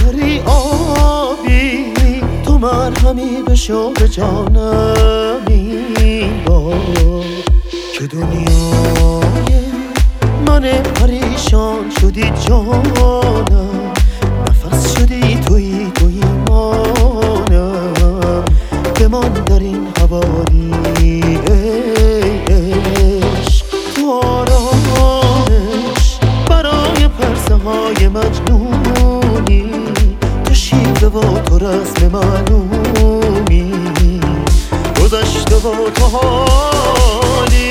بهری آبی تو مرهمی بشو به جانم این بار که دنیای من پریشان شدی جانم، نفس شدی توی مانم بمان در این حوالی عشق تو آرامش برای پرسه های مجنونی، تو شیوه و تو رسم معلومی، گذشته و تو حالی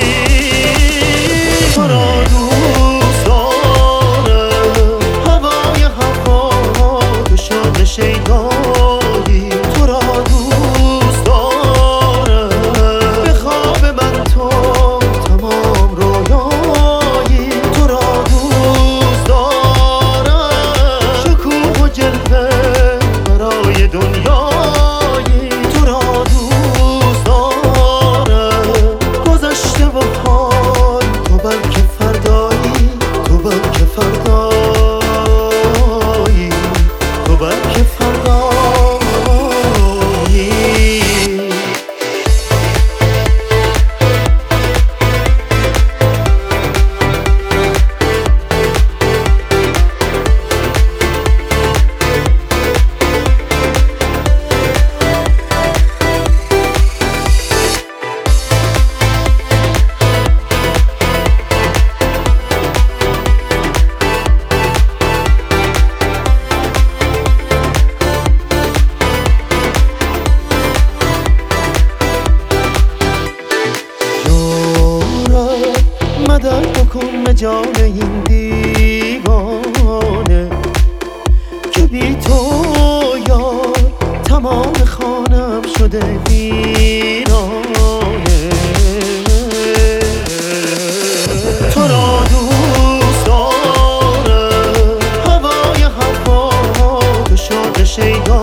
تو را دوست دارم، هوای هوا تو شاد شیدایی تو را دوست دارم، به خواب من تو تمام رویایی تو را دوست دارم، شکوه و جلوه برای دنیایی تو را دوست دارم، گذشته و حال تو بلکه فردایی، تو بلکه فردایی، تو بلکه فردایی. مدد بکن به جان این دیوانه که بی تو یار تمام خانم شده ویرانه، تو را دوست دارم، هوای هوا تو شاد شیدا